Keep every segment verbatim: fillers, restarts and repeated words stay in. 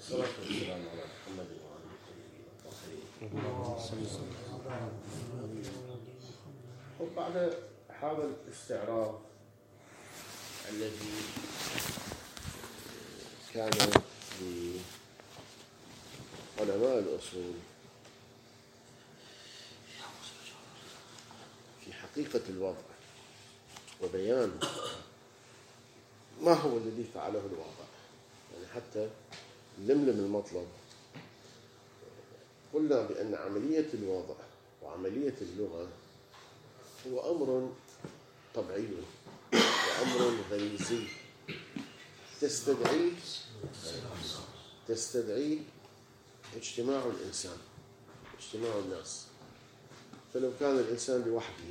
والصلاة والسلام على محمد وعلى آله الطاهرين. وبعد هذا الاستعراض الذي كان لعلماء الأصول في حقيقة الوضع وبيان ما هو الذي فعله الواقع، يعني حتى نلملم المطلب قلنا بأن عملية الوضع وعملية اللغة هو أمر طبيعي وأمر غريزي تستدعي تستدعي اجتماع الإنسان، اجتماع الناس. فلو كان الإنسان لوحده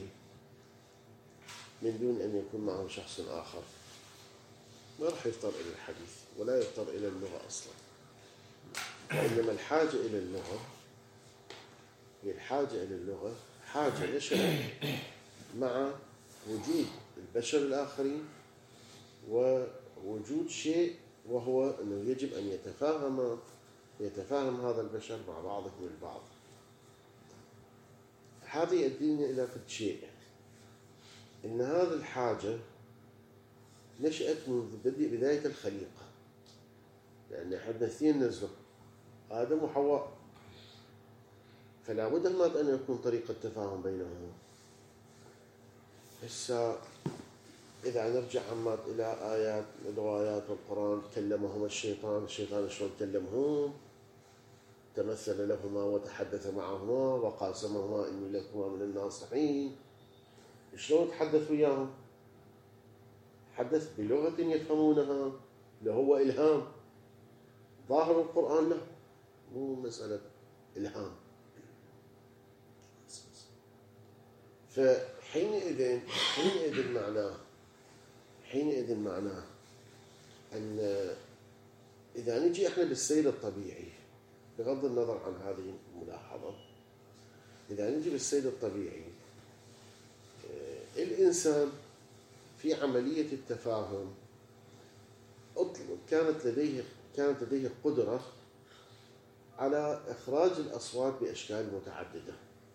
من دون أن يكون معه شخص آخر ما راح يضطر إلى الحديث ولا يضطر إلى اللغة أصلا، وإنما الحاجة إلى اللغة هي الحاجة إلى اللغة حاجة نشأت مع وجود البشر الآخرين ووجود شيء وهو أنه يجب أن يتفاهم يتفاهم هذا البشر مع بعضهم البعض. هذا يؤدينا إلى فد شيء، إن هذه الحاجة نشأت منذ بداية الخليقة، لأن إحنا اثنين نزلوا آدم وحواء، فلا بد أن يكون طريقة تفاهم بينهم. هسه إذا نرجع عمات إلى آيات الروايات والقرآن، كلمهما الشيطان، الشيطان شلون كلمهم؟ تمثل لهما وتحدث معهما وقاسمهما إني لكما من الناصحين. شلون تحدث وياهم؟ حدث بلغة يفهمونها، اللي هو إلهام. ظاهر القرآن له مو مسألة إلهام. فحينئذ حينئذ معناه حينئذ معناه أن إذا نجي إحنا بالسير الطبيعي، بغض النظر عن هذه الملاحظة، إذا نجي بالسير الطبيعي الإنسان في عملية التفاهم كانت لديه كانت لديه قدرة على إخراج الأصوات بأشكال متعددة.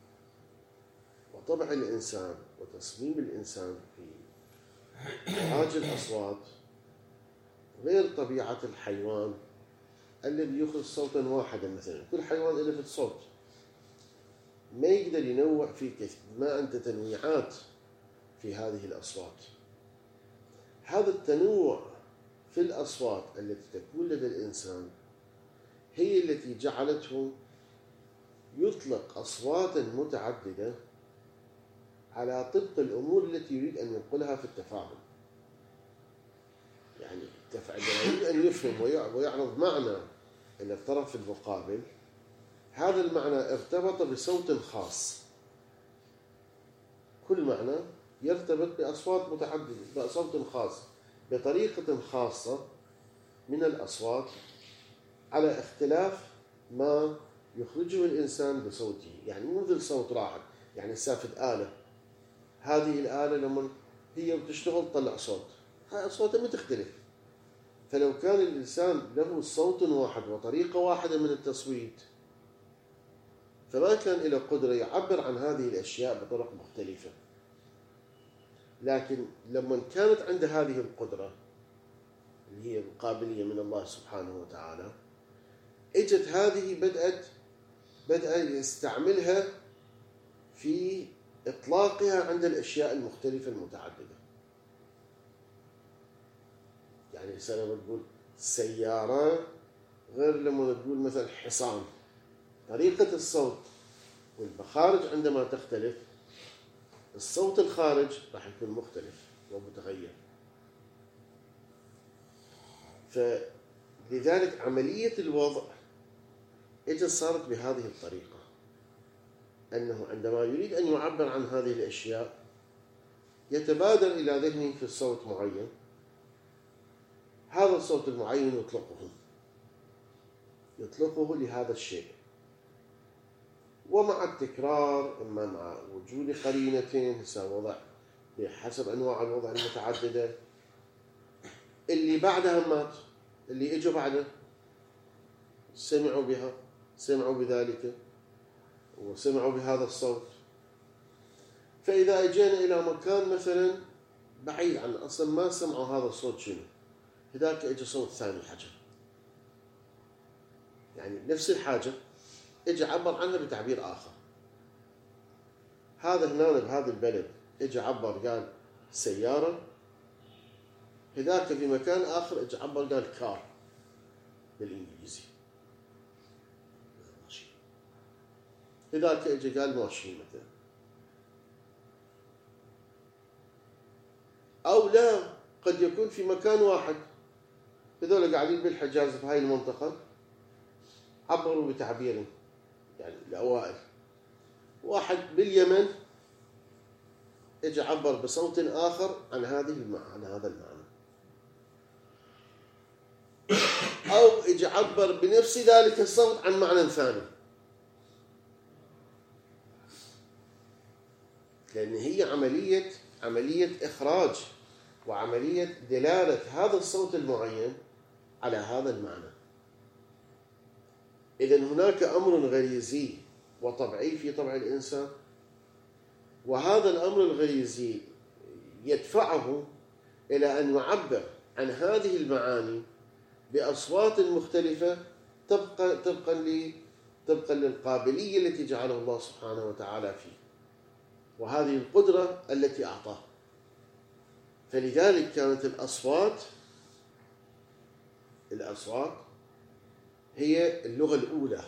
وطبع الإنسان وتصميم الإنسان في إخراج الأصوات غير طبيعة الحيوان الذي يخرج صوتا واحدا. مثلا كل حيوان له صوت، ما يقدر ينوع في كثير، ما عنده تنويعات في هذه الأصوات. هذا التنوع في الأصوات التي تكون لدى الإنسان هي التي جعلته يطلق أصواتا متعددة على طبق الأمور التي يريد أن ينقلها في التفاهم. يعني عندما يريد أن يفهم ويعرض معنى إلى الطرف المقابل، هذا المعنى ارتبط بصوت خاص. كل معنى يرتبط بأصوات متعددة، بصوت خاص، بطريقة خاصة من الأصوات على اختلاف ما يخرجه الإنسان بصوته. يعني مو مثل صوت واحد، يعني سافة آلة، هذه الآلة لما هي بتشتغل تطلع صوت، هاي أصواتها متختلف. فلو كان الإنسان له صوت واحد وطريقة واحدة من التصويت، فما كان له قدرة يعبر عن هذه الأشياء بطرق مختلفة. لكن لما كانت عنده هذه القدرة اللي هي القابلية من الله سبحانه وتعالى، اجت هذه بدأت بدأ يستعملها في إطلاقها عند الأشياء المختلفة المتعددة. يعني لما تقول سيارة غير لما تقول مثلا حصان، طريقة الصوت والمخارج عندما تختلف، الصوت الخارج راح يكون مختلف ومتغير. فلذلك عملية الوضع اجت صارت بهذه الطريقة، أنه عندما يريد أن يعبر عن هذه الأشياء يتبادر إلى ذهنه في الصوت معين، هذا الصوت المعين يطلقه يطلقه لهذا الشيء. ومع التكرار، إما مع وجود قرينتين، وضع بحسب أنواع الوضع المتعددة، اللي بعدها مات، اللي اجوا بعده سمعوا بها سمعوا بذلك وسمعوا بهذا الصوت. فإذا أجينا إلى مكان مثلا بعيد عن أصلا ما سمعوا هذا الصوت شنو، هذاك اجى صوت ثاني حاجة، يعني نفس الحاجة اجى عبر عنها بتعبير آخر. هذا هنا بهذا البلد اجى عبر قال سيارة، هذاك في مكان آخر اجى عبر قال كار بالإنجليزي، هذاك اجى قال ماشين مثلا. أو لا، قد يكون في مكان واحد، هذول قاعدين بالحجاز في هاي المنطقة عبروا بتعبير، يعني الأوائل. واحد باليمن اجى عبر بصوت آخر عن هذه المعنى عن هذا المعنى، أو اجى عبر بنفس ذلك الصوت عن معنى ثاني، لأن هي عملية عملية إخراج وعملية دلالة هذا الصوت المعين على هذا المعنى. إذن هناك أمر غريزي وطبيعي في طبع الإنسان، وهذا الأمر الغريزي يدفعه إلى أن يعبر عن هذه المعاني بأصوات مختلفة طبقا طبقا طبقا للقابلية التي جعله الله سبحانه وتعالى فيه، وهذه القدرة التي أعطاه. فلذلك كانت الأصوات الأصوات هي اللغة الأولى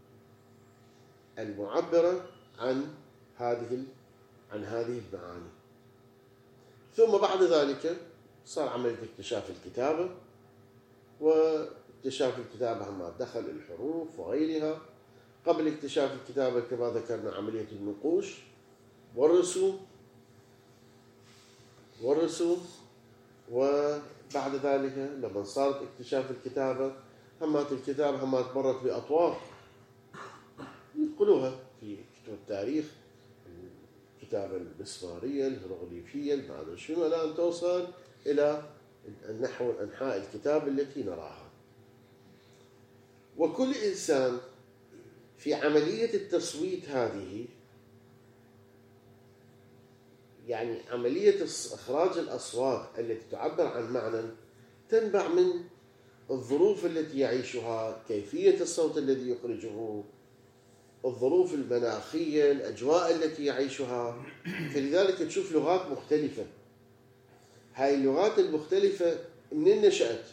المعبرة عن هذه عن هذه المعاني. ثم بعد ذلك صار عملية اكتشاف الكتابة، واكتشاف الكتابة ما دخل الحروف وغيرها. قبل اكتشاف الكتابة كما ذكرنا عملية النقوش والرسوم والرسوم وبعد ذلك لما صارت اكتشاف الكتابة، همات الكتابة همات مرت بأطوار ينقلوها في كتب التاريخ، الكتابة المسمارية الهيروغليفية المعنى شنو، الآن توصل إلى النحو أنحاء الكتاب التي نراها. وكل إنسان في عملية التصويت هذه، يعني عملية إخراج الأصوات التي تعبر عن معنى، تنبع من الظروف التي يعيشها، كيفية الصوت الذي يخرجه، الظروف المناخية، الأجواء التي يعيشها. فلذلك تشوف لغات مختلفة. هاي اللغات المختلفة منين نشأت؟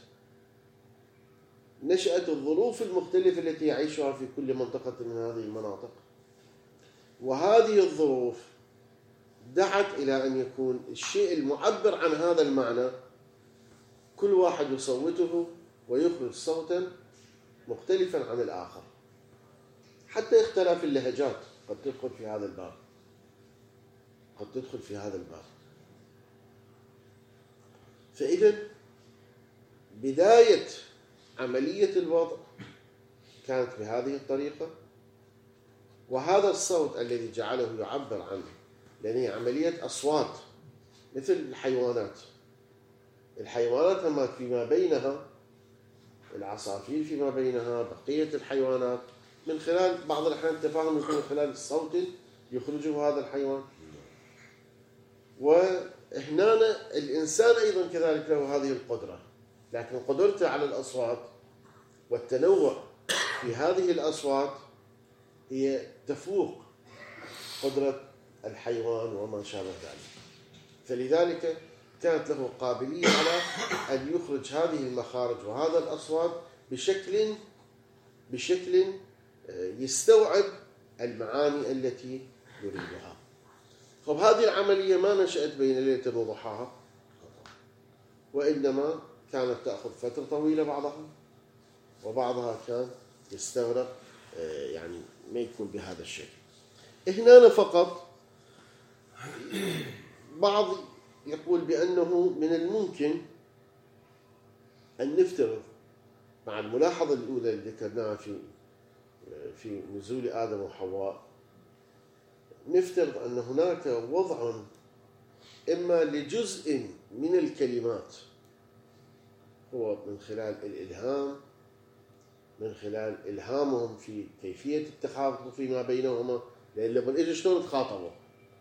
نشأت الظروف المختلفة التي يعيشها في كل منطقة من هذه المناطق، وهذه الظروف دعت إلى أن يكون الشيء المعبر عن هذا المعنى كل واحد يصوته ويخرج صوتا مختلفا عن الآخر. حتى اختلاف اللهجات قد تدخل في هذا الباب قد تدخل في هذا الباب فإذا بداية عملية الوضع كانت بهذه الطريقة، وهذا الصوت الذي جعله يعبر عنه، لأن هي عملية أصوات مثل الحيوانات. الحيوانات هما فيما بينها، العصافير فيما بينها، بقية الحيوانات، من خلال بعض الأحيان التفاهم يكون من خلال الصوت يخرجه هذا الحيوان. وهنا الإنسان أيضا كذلك له هذه القدرة، لكن قدرته على الأصوات والتنوع في هذه الأصوات هي تفوق قدرة الحيوان وما شابه ذلك. فلذلك كانت له قابلية على أن يخرج هذه المخارج وهذا الأصوات بشكل بشكل يستوعب المعاني التي يريدها. طب هذه العملية ما نشأت بين ليلة وضحاها، وإنما كانت تأخذ فترة طويلة بعضها، وبعضها كان يستغرق يعني ما يكون بهذا الشكل. هنا فقط بعض يقول بأنه من الممكن أن نفترض مع الملاحظة الأولى اللي ذكرناها في في نزول آدم وحواء، نفترض أن هناك وضع إما لجزء من الكلمات هو من خلال الإلهام من خلال إلهامهم في كيفية التخاطب فيما بينهما، لأن لما إجوا شلون تخاطبوا،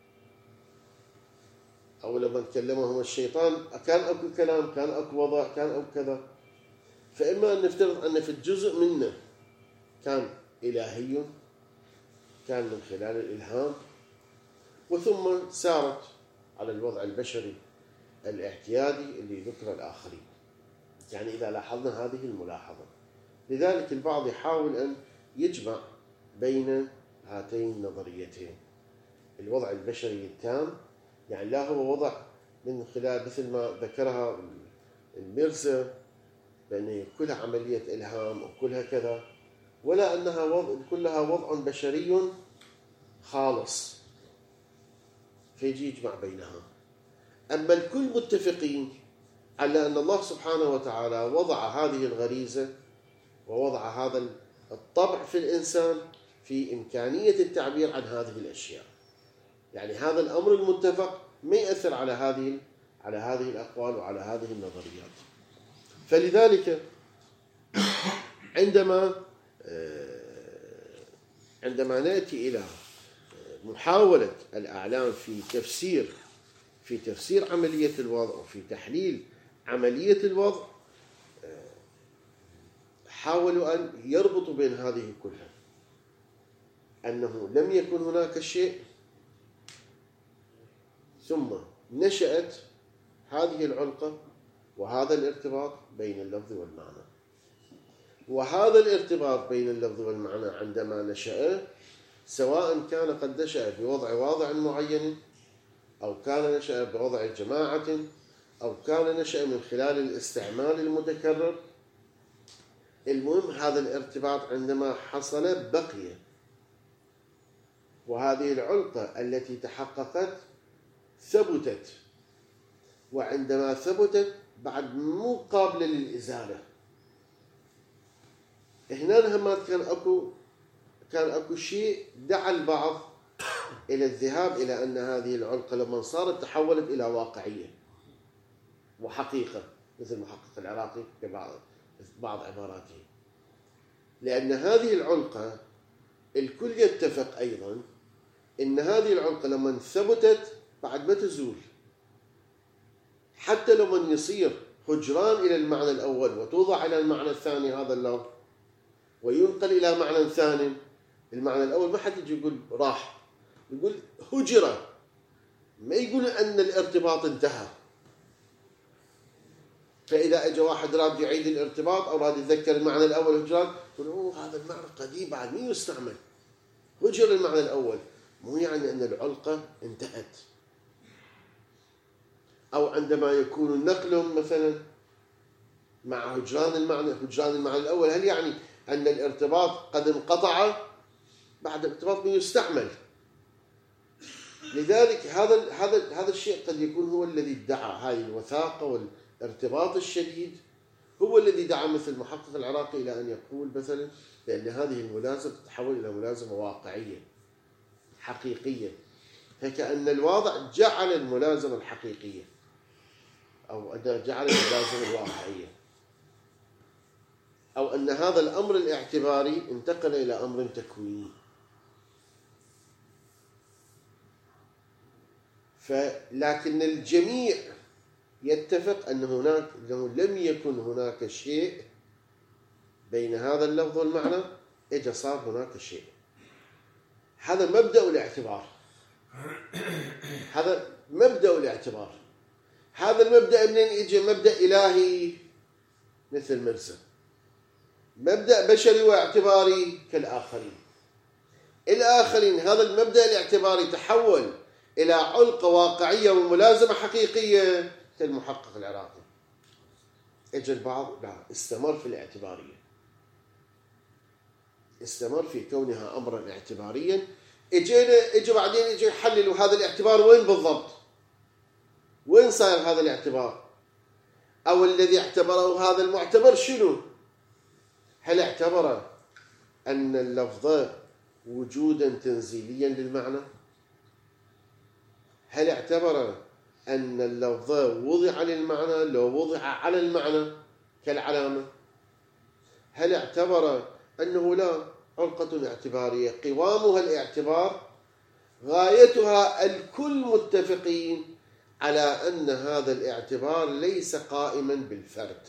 أو لما كلمهم الشيطان كان أكو كلام، كان أكو وضع، كان أكو كذا. فإما أن نفترض أن في الجزء منه كان إلهي، كان من خلال الإلهام، وثم سارت على الوضع البشري الاعتيادي اللي ذكر الآخرين. يعني إذا لاحظنا هذه الملاحظة، لذلك البعض يحاول أن يجمع بين هاتين النظريتين، الوضع البشري التام، يعني لا هو وضع من خلال مثل ما ذكرها الميرزا بأن كلها عملية إلهام وكلها كذا، ولا أنها وضع كلها وضع بشري خالص، فيجي يجمع بينها. أما الكل متفقين على أن الله سبحانه وتعالى وضع هذه الغريزة ووضع هذا الطبع في الإنسان في إمكانية التعبير عن هذه الأشياء. يعني هذا الأمر المتفق ما يأثر على هذه على هذه الأقوال وعلى هذه النظريات. فلذلك عندما عندما نأتي إلى محاولة الأعلام في تفسير في تفسير عملية الوضع وفي تحليل عملية الوضع، حاولوا أن يربطوا بين هذه كلها، أنه لم يكن هناك شيء ثم نشأت هذه العلقة وهذا الارتباط بين اللفظ والمعنى. وهذا الارتباط بين اللفظ والمعنى عندما نشأ، سواء كان قد نشأ بوضع واضع معين، أو كان نشأ بوضع جماعة، أو كان نشأ من خلال الاستعمال المتكرر، المهم هذا الارتباط عندما حصل بقي. وهذه العلقة التي تحققت ثبتت، وعندما ثبتت بعد مو قابلة للإزالة. هنا همات كان أكو كان أكو شيء دعا البعض إلى الذهاب إلى أن هذه العلقة لما صارت تحولت إلى واقعية وحقيقة، مثل المحقق العراقي ببعض بعض عباراته. لأن هذه العلقة الكل يتفق أيضا إن هذه العلقة لما ثبتت بعد ما تزول، حتى لما يصير هجران إلى المعنى الأول وتوضع إلى المعنى الثاني هذا اللفظ وينقل إلى معنى ثاني، المعنى الأول ما حد يجي يقول راح، يقول هجرة، ما يقول أن الارتباط انتهى. فإذا أجى واحد راد يعيد الارتباط أو راد يتذكر المعنى الأول هجران، يقول أوه هذا المعنى قديم بعد مين يستعمل، هجر المعنى الأول، مو يعني أن العلقة انتهت. أو عندما يكون النقل مثلا مع هجران المعنى هجران المعنى الأول، هل يعني أن الارتباط قد انقطع بعد ارتباط من يستعمل؟ لذلك هذا هذا هذا الشيء قد يكون هو الذي ادعى هذه الوثاقة والارتباط الشديد، هو الذي دعا مثل المحقق العراقي إلى أن يقول مثلا بأن هذه الملازمة تتحول إلى ملازمة واقعية حقيقية، فكأن الواضع جعل الملازمة الحقيقية أو جعل الملازمة الواقعية، أو أن هذا الأمر الاعتباري انتقل إلى أمر تكويني. فلكن الجميع يتفق أن هناك أنه لم يكن هناك شيء بين هذا اللفظ والمعنى، إجا صار هناك شيء. هذا مبدأ الاعتبار، هذا مبدأ الاعتبار. هذا المبدأ منين يجي؟ مبدأ إلهي مثل مرسى، مبدأ بشري واعتباري كالآخرين. الآخرين هذا المبدأ الاعتباري تحول إلى علقة واقعية وملازمة حقيقية كالمحقق العراقي. اجى البعض لا، استمر في الاعتبارية، استمر في كونها أمرا اعتباريا. اجينا اجى بعدين اجى يحللوا هذا الاعتبار وين بالضبط، وين صار هذا الاعتبار، أو الذي اعتبره هذا المعتبر شنو؟ هل اعتبر أن اللفظ وجودا تنزيليا للمعنى؟ هل اعتبر أن اللفظ وضع للمعنى لو وضع على المعنى كالعلامة؟ هل اعتبر أنه لا علقة اعتبارية قوامها الاعتبار غايتها الكل متفقين على أن هذا الاعتبار ليس قائما بالفرد،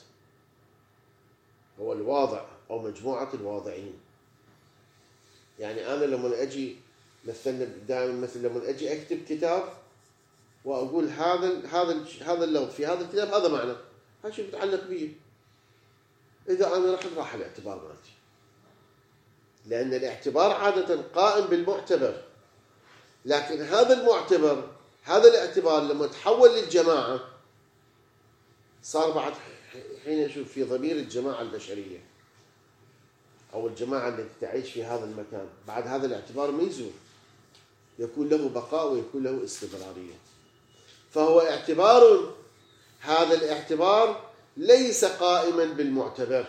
هو الواضع أو مجموعة الواضعين. يعني أنا لما أجي مثلا دائما مثل لما أجي أكتب كتاب وأقول هذا هذا هذا اللفظ في هذا الكتاب هذا معنى، هذا شيء يتعلق به. إذا أنا رحت راح الاعتبار مالتي، لأن الاعتبار عادة قائم بالمعتبر، لكن هذا المعتبر هذا الاعتبار لما تحول للجماعة صار بعد حين أشوف في ضمير الجماعة البشرية أو الجماعة التي تعيش في هذا المكان، بعد هذا الاعتبار ما يزول، يكون له بقاء ويكون له استمرارية. فهو اعتبار، هذا الاعتبار ليس قائما بالمعتبر،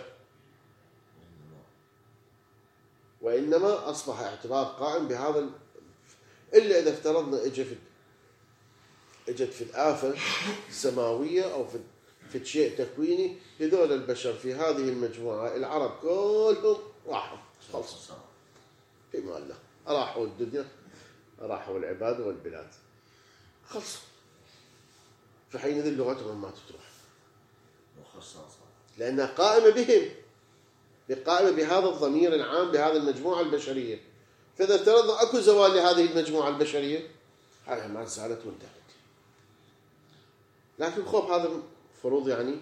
وإنما أصبح اعتبار قائم بهذا ال... إلا إذا افترضنا إجت في إجت في الآفة السماوية أو في في شيء تكويني، هذول البشر في هذه المجموعة العرب كلهم راحوا خلصوا فيما الله، راحوا الدنيا، راحوا العباد والبلاد، خلصوا. فحينئذ لغتهم ما تتروح لأنها قائمة بهم، قائمة بهذا الضمير العام بهذه المجموعة البشرية. فإذا افترضنا أكو زوال لهذه المجموعة البشرية هذه ما زالت وانتهت. لكن خوف هذا فروض يعني.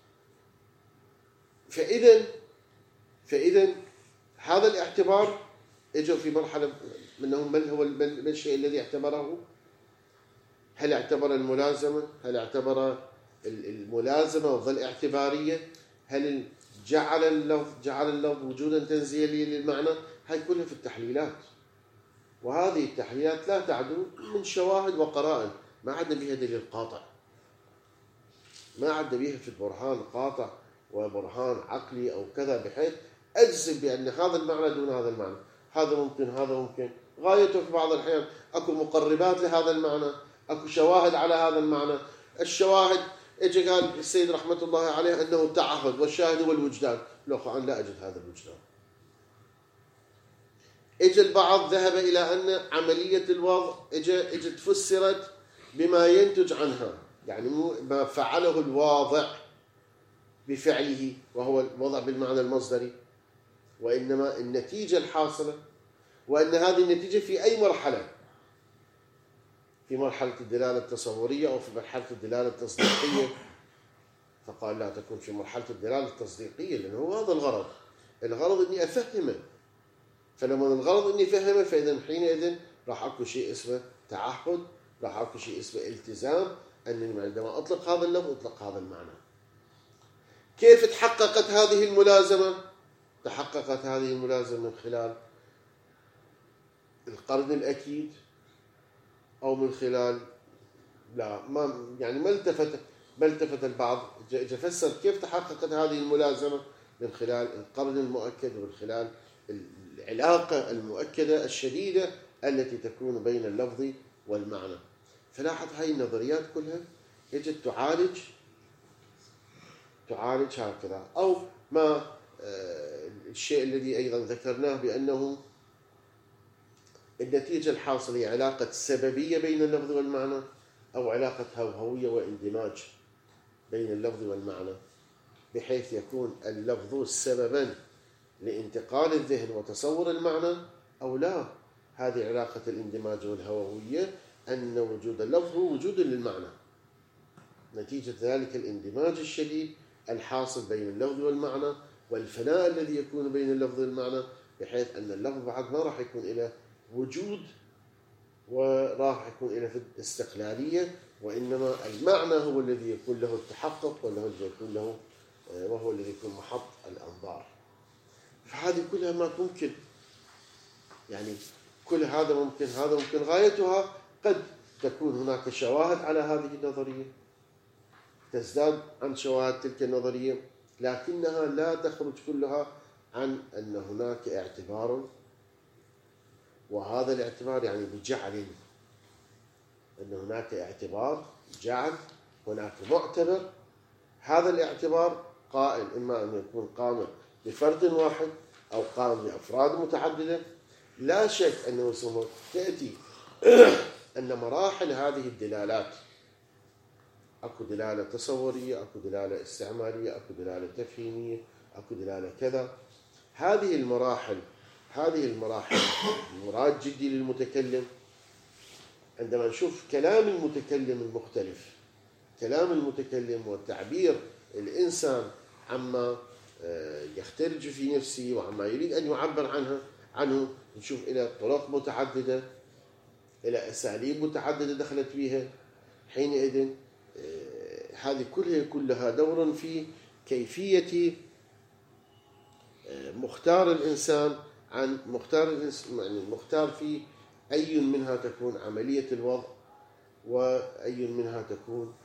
فإذا فإذا هذا الاعتبار اجوا في مرحلة منهم من هو الشيء الذي اعتبره؟ هل اعتبر الملازمة؟ هل اعتبر الملازمة وظل اعتبارية؟ هل جعل اللفظ جعل اللفظ وجودا تنزيليا للمعنى؟ هاي كلها في التحليلات، وهذه التحليلات لا تعدو من شواهد وقرائن، ما عندنا بها دليل قاطع، ما عندنا بها في البرهان قاطع وبرهان عقلي أو كذا بحيث أجزم بأن هذا المعنى دون هذا المعنى، هذا ممكن هذا ممكن. غايته في بعض الأحيان أكو مقربات لهذا المعنى، أكو شواهد على هذا المعنى. الشواهد اجى قال السيد رحمة الله عليه أنه تعهد والشاهد هو الوجدان، لو أنا لا أجد هذا الوجدان. اجى البعض ذهب إلى أن عملية الوضع اجى اجت فسرت بما ينتج عنها، يعني ما فعله الواضع بفعله وهو الوضع بالمعنى المصدري، وإنما النتيجة الحاصلة، وأن هذه النتيجة في أي مرحلة، في مرحلة الدلالة التصورية أو في مرحلة الدلالة التصديقية. فقال لا تكون في مرحلة الدلالة التصديقية، لأنه هذا الغرض، الغرض إني أفهمه. فلما الغرض إني أفهمه فإذا حينئذ راح أكو شيء اسمه تعهد، راح أكو شيء اسمه التزام، أنني عندما أطلق هذا اللفظ أطلق هذا المعنى. كيف تحققت هذه الملازمة؟ تحققت هذه الملازمة من خلال القرن الأكيد أو من خلال لا ما يعني ما التفت ما التفت البعض فسر كيف تحققت هذه الملازمة من خلال القرن المؤكد ومن خلال العلاقة المؤكدة الشديدة التي تكون بين اللفظ والمعنى. فلاحظ هاي النظريات كلها يجب تعالج تعالج هكذا. أو ما الشيء الذي أيضا ذكرناه بأنه النتيجة الحاصلة هي علاقة سببية بين اللفظ والمعنى أو علاقة هوهوية واندماج بين اللفظ والمعنى، بحيث يكون اللفظ سببا لانتقال الذهن وتصور المعنى، أو لا، هذه علاقة الاندماج والهوهوية أن وجود اللفظ هو وجود للمعنى، نتيجة ذلك الاندماج الشديد الحاصل بين اللفظ والمعنى والفناء الذي يكون بين اللفظ والمعنى، بحيث أن اللفظ بعد ما راح يكون إلى وجود وراح يكون إلى استقلالية، وإنما المعنى هو الذي يكون له التحقق وله الذي يكون له وهو الذي يكون محط الأنظار. فهذه كلها ما ممكن، يعني كل هذا ممكن، هذا ممكن. غايتها قد تكون هناك شواهد على هذه النظرية تزداد عن شواهد تلك النظرية، لكنها لا تخرج كلها عن أن هناك اعتبار، وهذا الاعتبار يعني بجعل، أن هناك اعتبار جعل، هناك معتبر. هذا الاعتبار قائم إما أن يكون قائم بفرد واحد أو قام بأفراد متعددة، لا شك أنه سوف تأتي أن مراحل هذه الدلالات، أكو دلالة تصورية، أكو دلالة استعمالية، أكو دلالة تفهيمية، أكو دلالة كذا. هذه المراحل هذه المراحل مراد جدي للمتكلم. عندما نشوف كلام المتكلم المختلف، كلام المتكلم وتعبير الإنسان عما يخترج في نفسه وعما يريد أن يعبر عنها عنه، نشوف إلى طرق متعددة، إلى أساليب متعددة دخلت فيها. حينئذ هذه كلها كلها دور في كيفية مختار الإنسان عن مختار يعني مختار في أي منها تكون عملية الوضع وأي منها تكون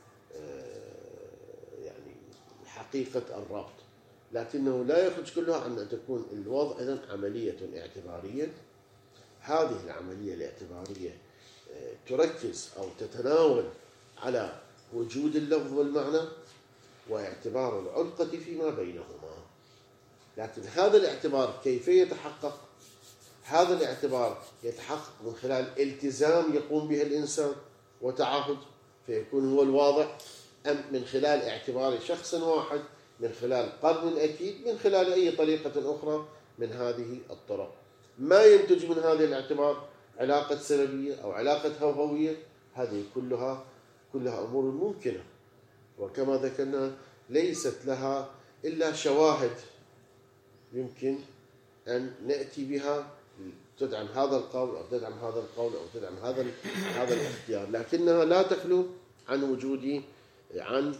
يعني حقيقة الربط. لكنه لا يخرج كلها عن أن تكون الوضع إذن عملية اعتبارية. هذه العملية الاعتبارية تركز أو تتناول على وجود اللفظ والمعنى واعتبار العلقة فيما بينهما. لكن هذا الاعتبار كيف يتحقق؟ هذا الاعتبار يتحقق من خلال التزام يقوم به الإنسان وتعهد فيكون هو الواضع، أم من خلال اعتبار شخص واحد، من خلال قرن أكيد، من خلال أي طريقة أخرى من هذه الطرق. ما ينتج من هذا الاعتبار علاقة سببية أو علاقة هوهوية، هذه كلها كلها أمور ممكنة، وكما ذكرنا ليست لها إلا شواهد يمكن أن نأتي بها تدعم هذا القول أو تدعم هذا القول أو تدعم هذا هذا الاختيار، لكنها لا تخلو عن وجود عن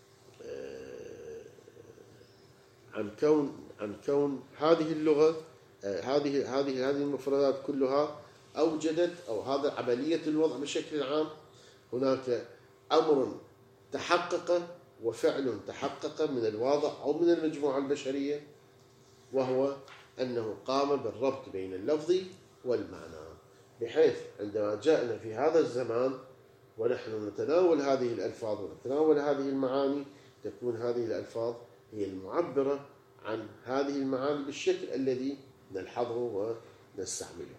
عن كون عن كون هذه اللغة هذه هذه هذه المفردات كلها أوجدت، أو هذا عملية الوضع بشكل عام. هناك أمر تحقق وفعل تحقق من الواضع أو من المجموعة البشرية، وهو أنه قام بالربط بين اللفظ والمعنى، بحيث عندما جاءنا في هذا الزمان ونحن نتناول هذه الألفاظ ونتناول هذه المعاني، تكون هذه الألفاظ هي المعبرة عن هذه المعاني بالشكل الذي نلحظه ونستعمله.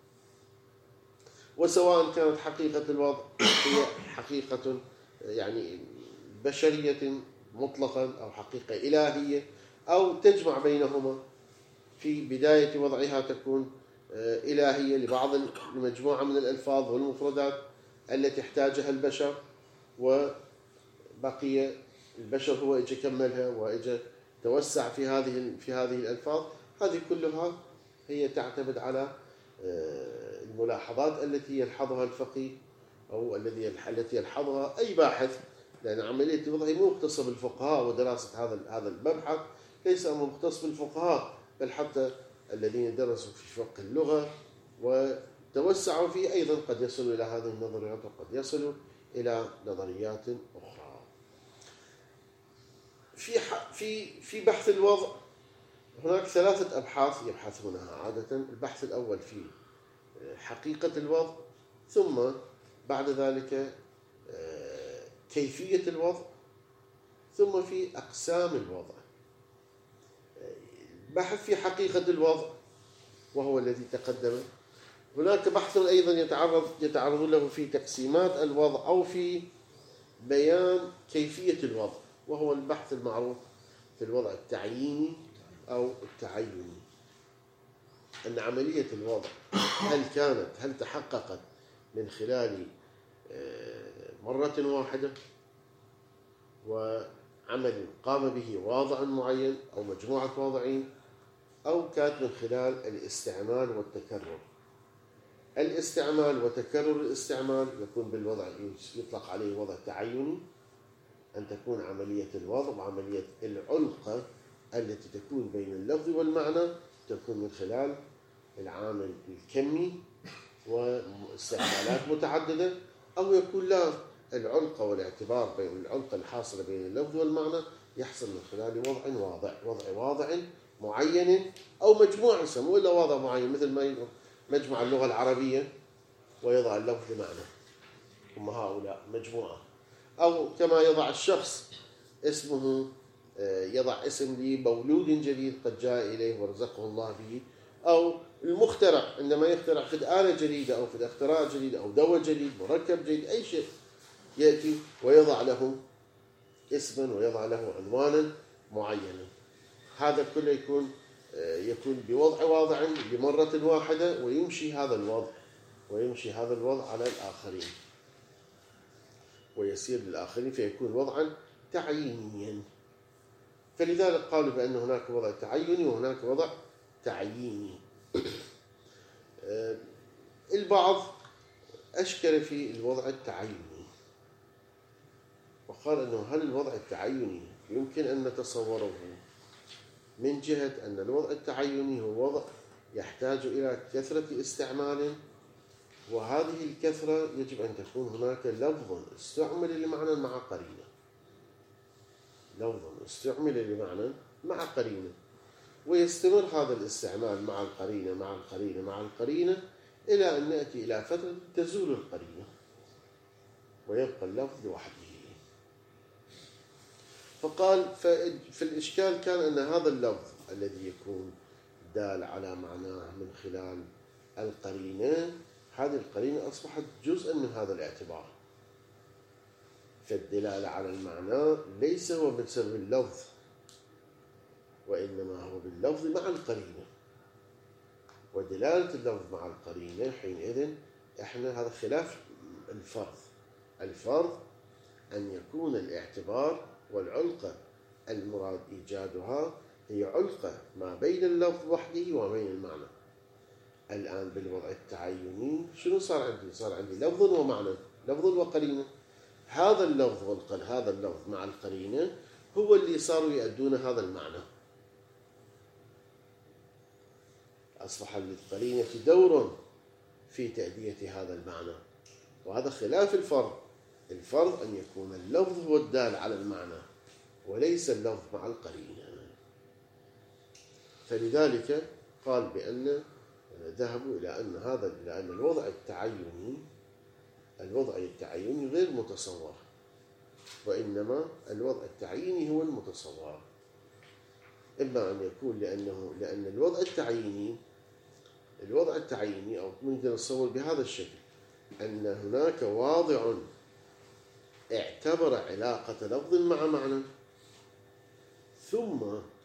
وسواء كانت حقيقة الوضع هي حقيقة يعني بشرية مطلقا أو حقيقة إلهية أو تجمع بينهما، في بداية وضعها تكون إلهية لبعض المجموعة من الألفاظ والمفردات التي احتاجها البشر، وبقي البشر هو إجا كملها وإجا توسع في هذه في هذه الألفاظ. هذه كلها هي تعتمد على الملاحظات التي يلحظها الفقيه أو الذي التي يلحظها أي باحث، لأن عملية الوضع مو مختصة بالفقهاء، ودراسة هذا هذا المبحث ليس أمر مختص بالفقهاء، بل حتى الذين درسوا في فقه اللغة وتوسعوا فيه أيضا قد يصلوا إلى هذه النظريات وقد يصلوا إلى نظريات أخرى. في في في بحث الوضع هناك ثلاثة أبحاث يبحثونها عادة. البحث الأول في حقيقة الوضع، ثم بعد ذلك كيفية الوضع، ثم في أقسام الوضع. بحث في حقيقة الوضع وهو الذي تقدم. هناك بحث أيضا يتعرض يتعرض له في تقسيمات الوضع أو في بيان كيفية الوضع، وهو البحث المعروف في الوضع التعييني أو التعيني. أن عملية الوضع هل كانت هل تحققت من خلال مرة واحدة وعمل قام به واضع معين أو مجموعة واضعين، أو كانت من خلال الاستعمال والتكرر. الاستعمال وتكرر الاستعمال يكون بالوضع يطلق عليه وضع تعيني، أن تكون عملية الوضع وعملية العلقة التي تكون بين اللفظ والمعنى تكون من خلال العامل الكمي واستعمالات متعددة، أو يكون لا العلقة والاعتبار بين العلقة الحاصلة بين اللفظ والمعنى يحصل من خلال وضع واضع وضع واضع معين أو مجموعة يسموه إلا وضع معين، مثل ما مجمع اللغة العربية ويضع اللفظ معنى، هم هؤلاء مجموعة. أو كما يضع الشخص اسمه يضع اسم لمولود جديد قد جاء إليه ورزقه الله به، أو المخترع عندما يخترع في آلة جديدة أو في اختراع جديد أو دواء جديد مركب جديد أي شيء، يأتي ويضع له اسما ويضع له عنوانا معينا. هذا كله يكون يكون بوضع واضع لمرة واحدة، ويمشي هذا الوضع ويمشي هذا الوضع على الآخرين ويسير للآخرين، فيكون وضعا تعيينيا. فلذلك قالوا بأن هناك وضع تعيني وهناك وضع تعييني. البعض أشكل في الوضع التعيني وقال أنه هل الوضع التعيني يمكن أن نتصوره من جهة أن الوضع التعيني هو وضع يحتاج إلى كثرة استعمال، وهذه الكثرة يجب أن تكون هناك لفظ استعمل لمعنى مع قرينة، لفظ استعمل لمعنى مع قرينة، ويستمر هذا الاستعمال مع القرينة مع القرينة مع القرينة إلى أن نأتي إلى فترة تزول القرينة ويبقى اللفظ لوحده. فقال في الإشكال كان أن هذا اللفظ الذي يكون دال على معناه من خلال القرينة، هذه القرينة أصبحت جزءا من هذا الاعتبار، فالدلالة على المعنى ليس هو بسبب اللفظ وإنما هو باللفظ مع القرينة، ودلالة اللفظ مع القرينة حينئذ إحنا هذا خلاف الفرض. الفرض أن يكون الاعتبار والعلقة المراد إيجادها هي علقة ما بين اللفظ وحده وبين المعنى. الآن بالوضع التعيني شنو صار عندي؟ صار عندي لفظ ومعنى، لفظ وقرينة. هذا اللفظ والقل هذا اللفظ مع القرينة هو اللي صاروا يؤدون هذا المعنى. أصبح للقرينة دور في تأدية هذا المعنى، وهذا خلاف الفرض. الفرض أن يكون اللفظ هو الدال على المعنى وليس اللفظ مع القرينة. فلذلك قال بأن ذهبوا إلى أن هذا إلى أن الوضع التعيني الوضع التعيني غير متصور، وإنما الوضع التعييني هو المتصور. إما أن يكون لأنه لأن الوضع التعييني الوضع التعييني أو نقدر نتصور بهذا الشكل أن هناك واضع اعتبر علاقة لفظ مع معنى، ثم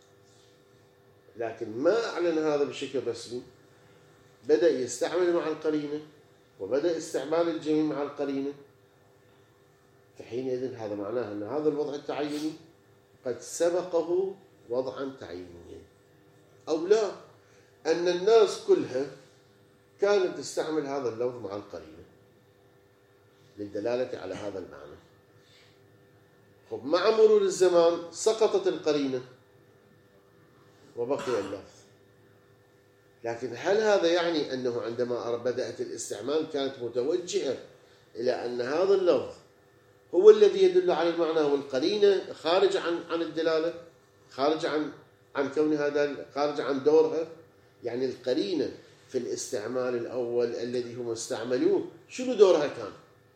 لكن ما أعلن هذا بشكل رسمي، بدأ يستعمل مع القرينة وبدأ استعمال الجميع مع القرينة، فحينئذ هذا معناه أن هذا الوضع التعيني قد سبقه وضعا تعيينيا. أو لا، أن الناس كلها كانت تستعمل هذا اللفظ مع القرينة للدلالة على هذا المعنى. خب مع مرور الزمان سقطت القرينة وبقي اللفظ، لكن هل هذا يعني أنه عندما بدأت الاستعمال كانت متوجهة إلى أن هذا اللفظ هو الذي يدل على المعنى والقرينة خارج عن عن الدلالة، خارج عن عن كونها دالة، خارج عن دورها؟ يعني القرينة في الاستعمال الأول الذي هم استعملوه شنو دورها كان؟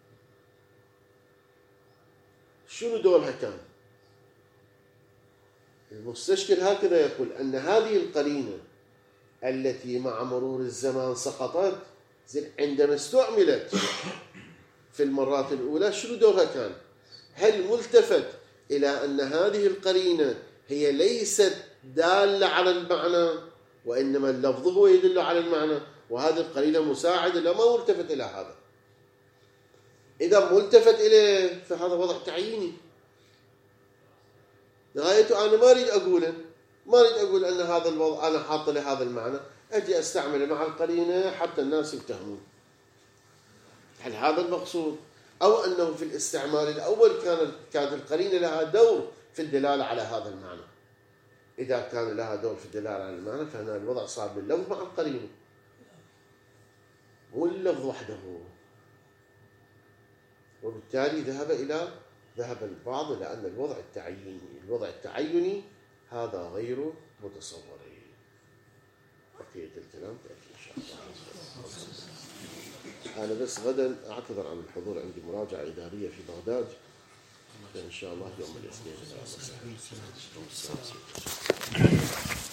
شنو دورها كان؟ المستشكل هكذا يقول أن هذه القرينة التي مع مرور الزمان سقطت، عندما استعملت في المرات الأولى شنو دورها كان؟ هل ملتفت إلى أن هذه القرينة هي ليست دالة على المعنى وإنما اللفظ هو يدل على المعنى، وهذه القرينة مساعدة؟ لا، ما ملتفت إلى هذا. إذا ملتفت إليه فهذا وضع تعييني نهايته أنا ما أريد أقوله، ما أريد أقول أن هذا الوضع أنا حاط له هذا المعنى، أجي أستعمله مع القرينة حتى الناس يفتهمون. هل هذا المقصود؟ أو أنه في الاستعمال الأول كانت كانت القرينة لها دور في الدلالة على هذا المعنى؟ إذا كان لها دور في الدلالة على المعنى فهنا الوضع صار باللفظ مع القرينة مو اللفظ وحده، وبالتالي ذهب إلى ذهب البعض إلى أن الوضع التعييني الوضع التعيني هذا غير متصور. بقية الكلام تأتي إن شاء الله. أنا بس غدا أعتذر عن الحضور، عندي مراجعة إدارية في بغداد. إن شاء الله يوم الاثنين.